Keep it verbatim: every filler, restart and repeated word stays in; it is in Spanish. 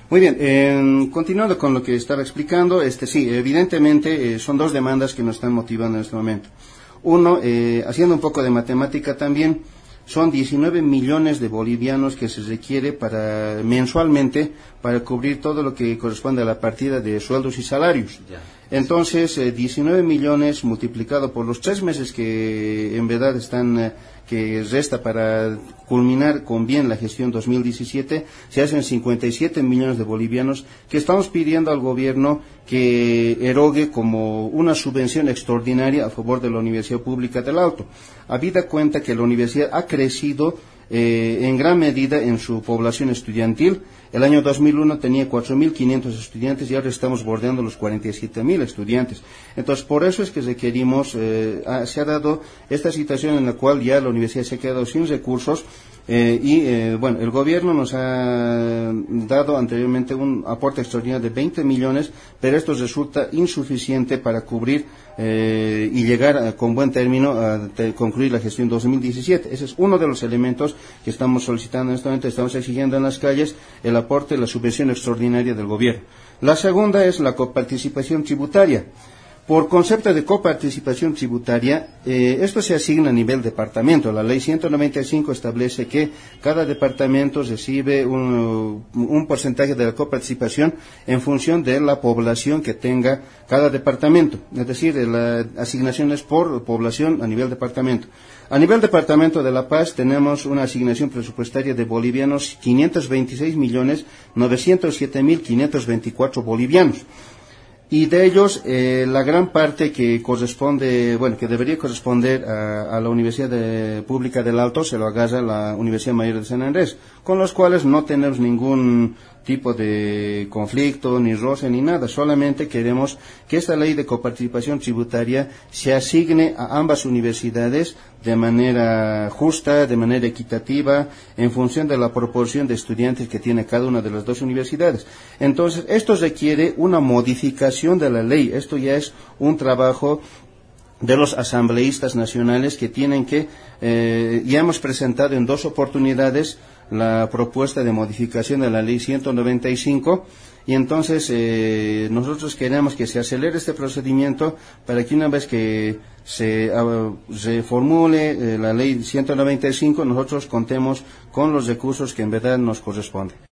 Muy bien, eh, continuando con lo que estaba explicando, este sí, evidentemente eh, son dos demandas que nos están motivando en este momento. Uno, eh, haciendo un poco de matemática también, son diecinueve millones de bolivianos que se requiere para mensualmente para cubrir todo lo que corresponde a la partida de sueldos y salarios. Ya. Entonces, eh, diecinueve millones multiplicado por los tres meses que en verdad están, eh, que resta para culminar con bien la gestión dos mil diecisiete, se hacen cincuenta y siete millones de bolivianos que estamos pidiendo al gobierno que erogue como una subvención extraordinaria a favor de la Universidad Pública del Alto. Habida cuenta que la universidad ha crecido eh, en gran medida en su población estudiantil. El año dos mil uno tenía cuatro mil quinientos estudiantes y ahora estamos bordeando los cuarenta y siete mil estudiantes. Entonces, por eso es que requerimos, eh, ha, se ha dado esta situación en la cual ya la universidad se ha quedado sin recursos. Eh, y, eh, bueno, el gobierno nos ha dado anteriormente un aporte extraordinario de veinte millones, pero esto resulta insuficiente para cubrir eh, y llegar a, con buen término a te, concluir la gestión dos mil diecisiete. Ese es uno de los elementos que estamos solicitando en este momento, estamos exigiendo en las calles el aporte, la subvención extraordinaria del gobierno. La segunda es la coparticipación tributaria. Por concepto de coparticipación tributaria, eh, esto se asigna a nivel departamento. La ley ciento noventa y cinco establece que cada departamento recibe un, un porcentaje de la coparticipación en función de la población que tenga cada departamento. Es decir, la asignación es por población a nivel departamento. A nivel departamento de La Paz tenemos una asignación presupuestaria de bolivianos quinientos veintiséis millones novecientos siete mil quinientos veinticuatro bolivianos. Y de ellos, eh, la gran parte que corresponde, bueno, que debería corresponder a, a la Universidad de, Pública del Alto, se lo agarra la Universidad Mayor de San Andrés, con los cuales no tenemos ningún tipo de conflicto, ni roce, ni nada. Solamente queremos que esta ley de coparticipación tributaria se asigne a ambas universidades de manera justa, de manera equitativa, en función de la proporción de estudiantes que tiene cada una de las dos universidades. Entonces, esto requiere una modificación de la ley. Esto ya es un trabajo de los asambleístas nacionales que tienen que, eh, ya hemos presentado en dos oportunidades la propuesta de modificación de la ley ciento noventa y cinco, y entonces eh, nosotros queremos que se acelere este procedimiento para que una vez que se, uh, se formule eh, la ley ciento noventa y cinco, nosotros contemos con los recursos que en verdad nos corresponden.